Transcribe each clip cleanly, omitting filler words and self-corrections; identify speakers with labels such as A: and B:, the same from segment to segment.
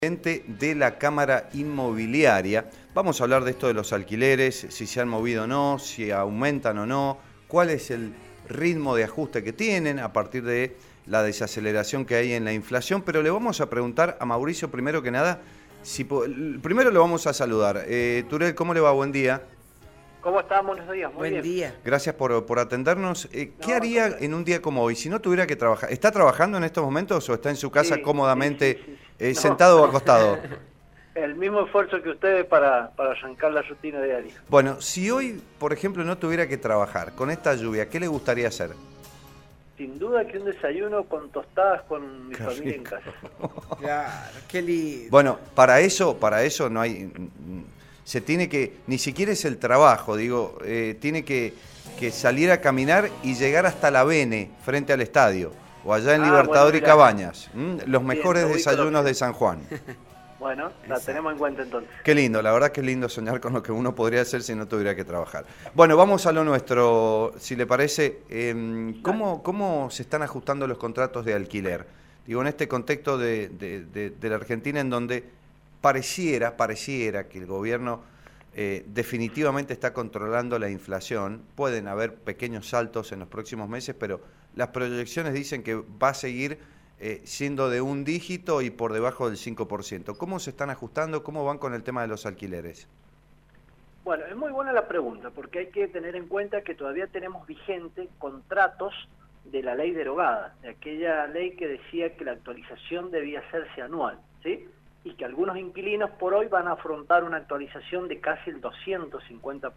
A: De la Cámara Inmobiliaria. Vamos a hablar de esto de los alquileres, si se han movido o no, si aumentan o no, cuál es el ritmo de ajuste que tienen a partir de la desaceleración que hay en la inflación, pero le vamos a preguntar a Mauricio primero que nada, primero lo vamos a saludar. Turel, ¿cómo le va? Buen día.
B: ¿Cómo están? Buenos días. Muy bien.
C: Buen día.
A: Gracias por atendernos. ¿Qué haría en un día como hoy si no tuviera que trabajar? ¿Está trabajando en estos momentos o está en su casa cómodamente
B: sí.
A: Sentado o acostado?
B: El mismo esfuerzo que ustedes para arrancar la rutina diaria.
A: Bueno, si hoy, por ejemplo, no tuviera que trabajar con esta lluvia, ¿qué le gustaría hacer?
B: Sin duda que un desayuno con tostadas con mi familia en casa.
C: Claro, qué lindo.
A: Bueno, para eso no hay... Se tiene que, ni siquiera es el trabajo, digo, tiene que salir a caminar y llegar hasta la Bene, frente al estadio, o allá en Libertador y Cabañas, los mejores desayunos de San Juan.
B: Bueno, la tenemos en cuenta entonces.
A: Qué lindo, la verdad que es lindo soñar con lo que uno podría hacer si no tuviera que trabajar. Bueno, vamos a lo nuestro, si le parece. ¿Cómo se están ajustando los contratos de alquiler? Digo, en este contexto de la Argentina en donde pareciera que el gobierno definitivamente está controlando la inflación. Pueden haber pequeños saltos en los próximos meses, pero las proyecciones dicen que va a seguir siendo de un dígito y por debajo del 5%. ¿Cómo se están ajustando? ¿Cómo van con el tema de los alquileres?
B: Bueno, es muy buena la pregunta, porque hay que tener en cuenta que todavía tenemos vigente contratos de la ley derogada, de aquella ley que decía que la actualización debía hacerse anual, ¿sí? Y que algunos inquilinos por hoy van a afrontar una actualización de casi el 250%.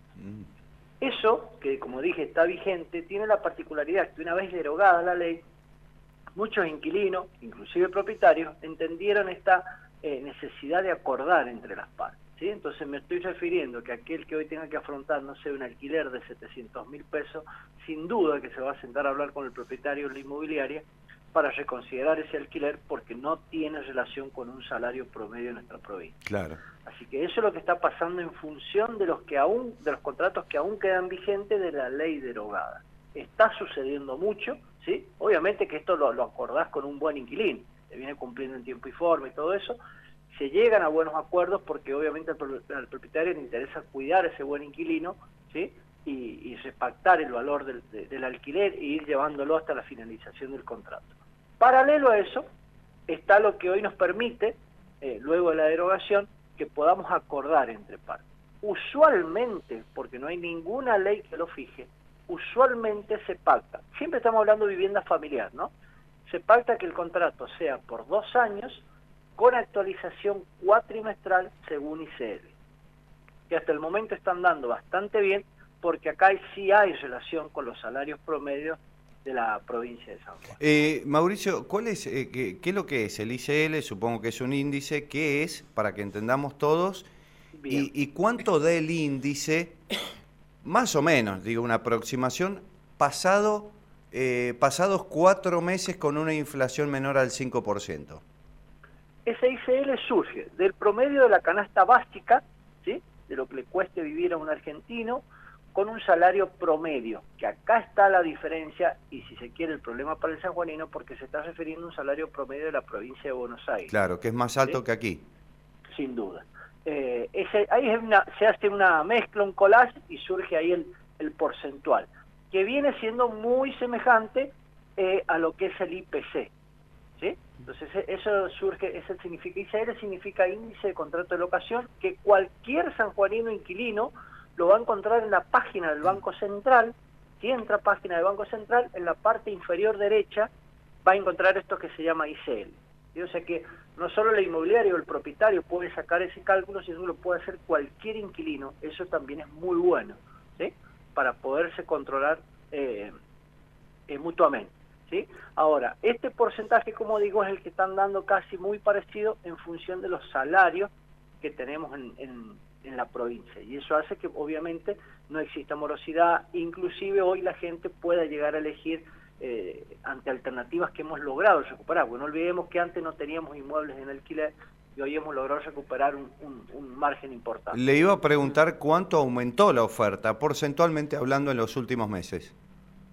B: Eso, que como dije está vigente, tiene la particularidad que una vez derogada la ley, muchos inquilinos, inclusive propietarios, entendieron esta necesidad de acordar entre las partes, ¿sí? Entonces me estoy refiriendo que aquel que hoy tenga que afrontar, no sé, un alquiler de 700.000 pesos, sin duda que se va a sentar a hablar con el propietario de la inmobiliaria para reconsiderar ese alquiler porque no tiene relación con un salario promedio en nuestra provincia.
A: Claro.
B: Así que eso es lo que está pasando en función de los contratos que aún quedan vigentes de la ley derogada. Está sucediendo mucho, ¿sí? Obviamente que esto lo acordás con un buen inquilino, se viene cumpliendo en tiempo y forma y todo eso, se llegan a buenos acuerdos porque obviamente al propietario le interesa cuidar a ese buen inquilino, ¿sí? Y repactar el valor del alquiler e ir llevándolo hasta la finalización del contrato. Paralelo a eso está lo que hoy nos permite, luego de la derogación, que podamos acordar entre partes. Usualmente, porque no hay ninguna ley que lo fije, usualmente se pacta, siempre estamos hablando de vivienda familiar, ¿no? Se pacta que el contrato sea por 2 años con actualización cuatrimestral según ICL, que hasta el momento están dando bastante bien, porque acá sí hay relación con los salarios promedios de la provincia de San Juan.
A: Mauricio, ¿cuál es, qué es lo que es el ICL? Supongo que es un índice. ¿Qué es? Para que entendamos todos. ¿Y cuánto da el índice, más o menos, digo, una aproximación, pasados 4 meses con una inflación menor al 5%?
B: Ese ICL surge del promedio de la canasta básica, ¿sí? De lo que le cueste vivir a un argentino, con un salario promedio, que acá está la diferencia y si se quiere el problema para el sanjuanino, porque se está refiriendo a un salario promedio de la provincia de Buenos Aires.
A: Claro, que es más alto, ¿sí?, que aquí.
B: Sin duda. Ahí se hace una mezcla, un collage y surge ahí el porcentual, que viene siendo muy semejante a lo que es el IPC, ¿sí? Entonces eso surge, eso significa, ICL significa índice de contrato de locación, que cualquier sanjuanino inquilino lo va a encontrar en la página del Banco Central. Si entra a página del Banco Central, en la parte inferior derecha va a encontrar esto que se llama ICL. ¿Sí? O sea que no solo el inmobiliario o el propietario puede sacar ese cálculo, sino que lo puede hacer cualquier inquilino. Eso también es muy bueno, ¿sí?, para poderse controlar mutuamente, ¿sí? Ahora, este porcentaje, como digo, es el que están dando casi muy parecido en función de los salarios que tenemos en la provincia, y eso hace que obviamente no exista morosidad, inclusive hoy la gente pueda llegar a elegir ante alternativas que hemos logrado recuperar. Bueno, no olvidemos que antes no teníamos inmuebles en alquiler y hoy hemos logrado recuperar un margen importante.
A: Le iba a preguntar cuánto aumentó la oferta, porcentualmente hablando, en los últimos meses.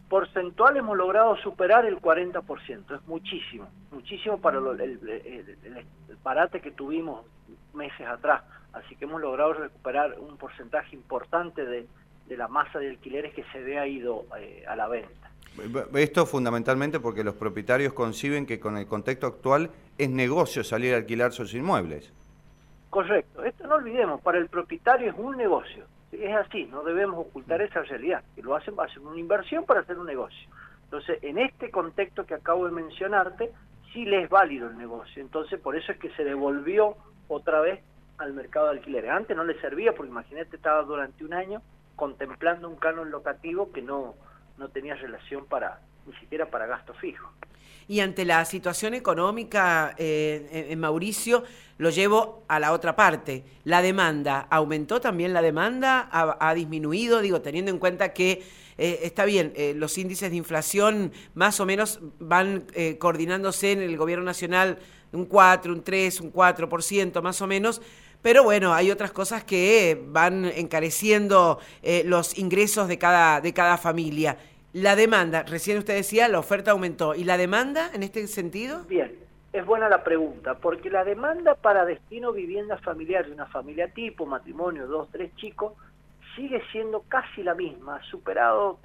B: porcentual hemos logrado superar el 40%, es muchísimo, muchísimo para el parate que tuvimos meses atrás, así que hemos logrado recuperar un porcentaje importante de la masa de alquileres que se había ido a la venta.
A: Esto fundamentalmente porque los propietarios conciben que con el contexto actual es negocio salir a alquilar sus inmuebles.
B: Correcto, esto no olvidemos, para el propietario es un negocio. Es así, no debemos ocultar esa realidad, que lo hacen una inversión para hacer un negocio. Entonces, en este contexto que acabo de mencionarte, sí le es válido el negocio. Entonces, por eso es que se devolvió otra vez al mercado de alquileres. Antes no le servía, porque imagínate, estaba durante un año contemplando un canon locativo que no tenía relación ni siquiera para gasto fijo.
C: Y ante la situación económica, en Mauricio, lo llevo a la otra parte. La demanda, ¿aumentó también la demanda? ¿Ha disminuido? Digo, teniendo en cuenta que está bien, los índices de inflación más o menos van coordinándose en el gobierno nacional un 4, un 3, un 4% más o menos, pero bueno, hay otras cosas que van encareciendo los ingresos de cada familia. La demanda, recién usted decía, la oferta aumentó. ¿Y la demanda en este sentido?
B: Bien, es buena la pregunta, porque la demanda para destino vivienda familiar de una familia tipo, matrimonio, 2, 3 chicos, sigue siendo casi la misma, superado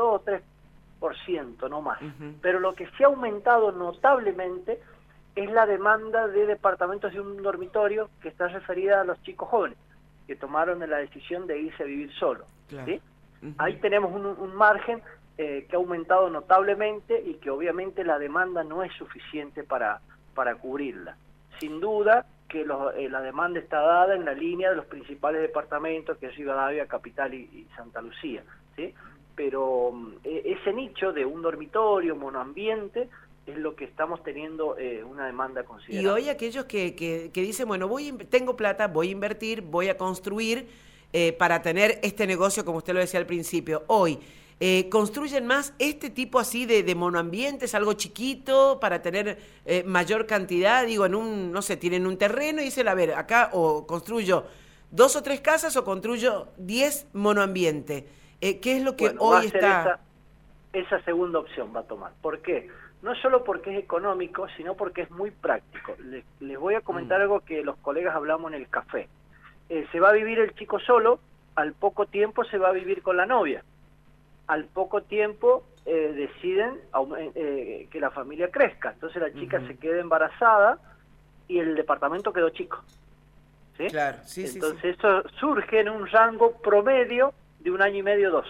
B: 2-3%, no más. Pero lo que se ha aumentado notablemente es la demanda de departamentos de un dormitorio que está referida a los chicos jóvenes, que tomaron la decisión de irse a vivir solos. Claro. ¿Sí? Ahí tenemos un margen que ha aumentado notablemente y que obviamente la demanda no es suficiente para cubrirla. Sin duda que la demanda está dada en la línea de los principales departamentos, que es Rivadavia, Capital y Santa Lucía, ¿sí? Pero ese nicho de un dormitorio, monoambiente, es lo que estamos teniendo una demanda considerable.
C: Y hoy aquellos que dicen, bueno, tengo plata, voy a invertir, voy a construir para tener este negocio, como usted lo decía al principio, hoy, ¿construyen más este tipo así de monoambientes, algo chiquito, para tener mayor cantidad? Digo, no sé, tienen un terreno y dicen, a ver, acá o construyo 2 o 3 casas o construyo 10 monoambientes. ¿Qué es lo que hoy está...?
B: Esa segunda opción va a tomar. ¿Por qué? No solo porque es económico, sino porque es muy práctico. Les voy a comentar algo que los colegas hablamos en el café. Se va a vivir el chico solo, al poco tiempo se va a vivir con la novia. Al poco tiempo deciden que la familia crezca. Entonces la chica se queda embarazada y el departamento quedó chico. ¿Sí?
C: Claro, sí,
B: entonces eso surge en un rango promedio de 1 año y medio, 2.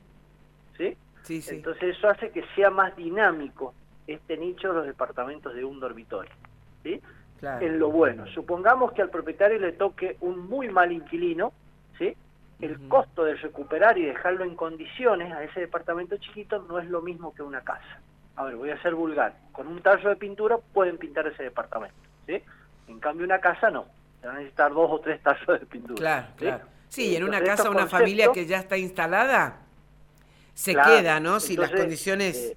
B: ¿Sí?
C: Sí.
B: Entonces eso hace que sea más dinámico este nicho de los departamentos de un dormitorio. ¿Sí?
C: Claro.
B: En lo bueno. Supongamos que al propietario le toque un muy mal inquilino, ¿sí? El costo de recuperar y dejarlo en condiciones a ese departamento chiquito no es lo mismo que una casa. A ver, voy a ser vulgar. Con un tarro de pintura pueden pintar ese departamento, ¿sí? En cambio una casa no. Se van a necesitar 2 o 3 tarros de pintura.
C: Claro. Sí, en una casa, una familia que ya está instalada, se queda, ¿no? Si las condiciones...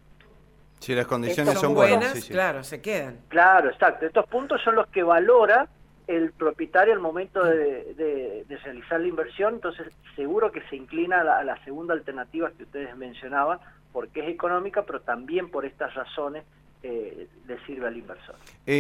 A: si las condiciones son
C: buenas,
A: sí.
C: Claro, se quedan.
B: Claro, exacto. Estos puntos son los que valora el propietario al momento de realizar la inversión, entonces seguro que se inclina a la segunda alternativa que ustedes mencionaban, porque es económica, pero también por estas razones le sirve al inversor.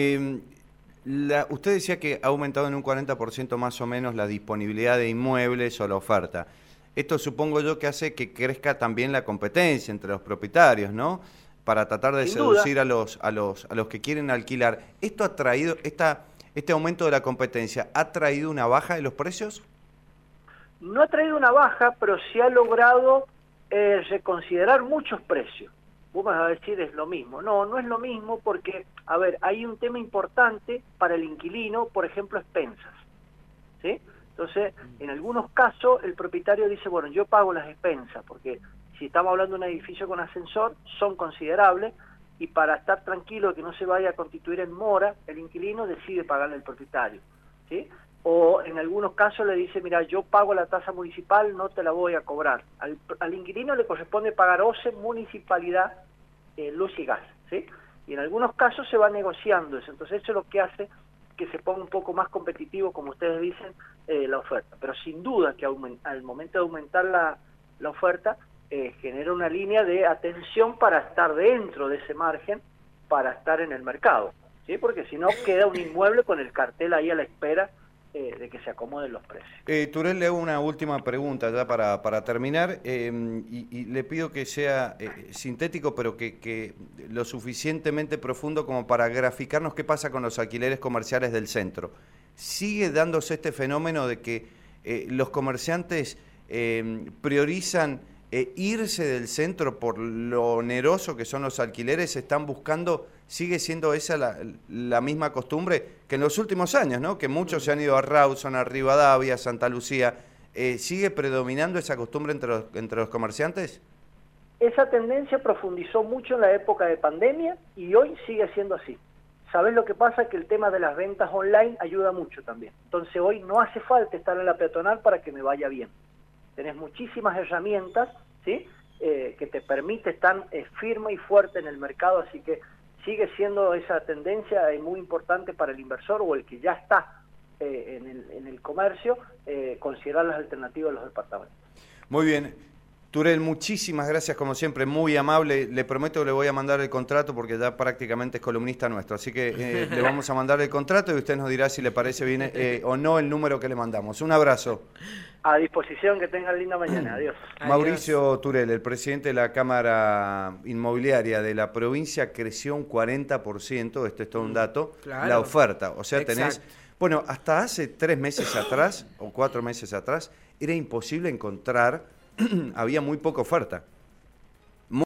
A: Usted decía que ha aumentado en un 40% más o menos la disponibilidad de inmuebles o la oferta. Esto supongo yo que hace que crezca también la competencia entre los propietarios, ¿no? Para tratar de seducir a los que quieren alquilar. ¿Esto ha traído, este aumento de la competencia, ha traído una baja de los precios?
B: No ha traído una baja, pero sí ha logrado reconsiderar muchos precios. Vos vas a decir es lo mismo. No es lo mismo porque, a ver, hay un tema importante para el inquilino, por ejemplo, expensas. ¿Sí? Entonces, en algunos casos, el propietario dice, bueno, yo pago las expensas, porque si estamos hablando de un edificio con ascensor, son considerables, y para estar tranquilo de que no se vaya a constituir en mora, el inquilino decide pagarle al propietario, ¿sí? O en algunos casos le dice, mira, yo pago la tasa municipal, no te la voy a cobrar. Al inquilino le corresponde pagar OCE, municipalidad, luz y gas, ¿sí? Y en algunos casos se va negociando eso. Entonces eso es lo que hace que se ponga un poco más competitivo, como ustedes dicen, la oferta. Pero sin duda que al momento de aumentar la oferta, genera una línea de atención para estar dentro de ese margen, para estar en el mercado, ¿sí? Porque si no queda un inmueble con el cartel ahí a la espera de que se acomoden los precios.
A: Turel, le hago una última pregunta ya para terminar, y le pido que sea sintético, pero que lo suficientemente profundo como para graficarnos qué pasa con los alquileres comerciales del centro. ¿Sigue dándose este fenómeno de que los comerciantes priorizan irse del centro por lo oneroso que son los alquileres? ¿Están buscando, sigue siendo esa la misma costumbre que en los últimos años, ¿no? Que muchos se han ido a Rawson, a Rivadavia, a Santa Lucía? ¿Sigue predominando esa costumbre entre los comerciantes?
B: Esa tendencia profundizó mucho en la época de pandemia y hoy sigue siendo así. ¿Sabés lo que pasa? Que el tema de las ventas online ayuda mucho también. Entonces hoy no hace falta estar en la peatonal para que me vaya bien. Tenés muchísimas herramientas, ¿sí? Que te permite estar firme y fuerte en el mercado, así que sigue siendo esa tendencia muy importante para el inversor o el que ya está en el comercio, considerar las alternativas de los departamentos.
A: Muy bien. Turel, muchísimas gracias como siempre, muy amable. Le prometo que le voy a mandar el contrato porque ya prácticamente es columnista nuestro, así que le vamos a mandar el contrato y usted nos dirá si le parece bien o no el número que le mandamos. Un abrazo.
B: A disposición, que tengan linda mañana. Adiós.
A: Mauricio Turel, el presidente de la Cámara Inmobiliaria de la provincia, creció un 40%, este es todo un dato,
C: claro.
A: La oferta. O sea, tenés...
C: Exacto.
A: Bueno, hasta hace 3 meses atrás, o 4 meses atrás, era imposible encontrar, había muy poca oferta.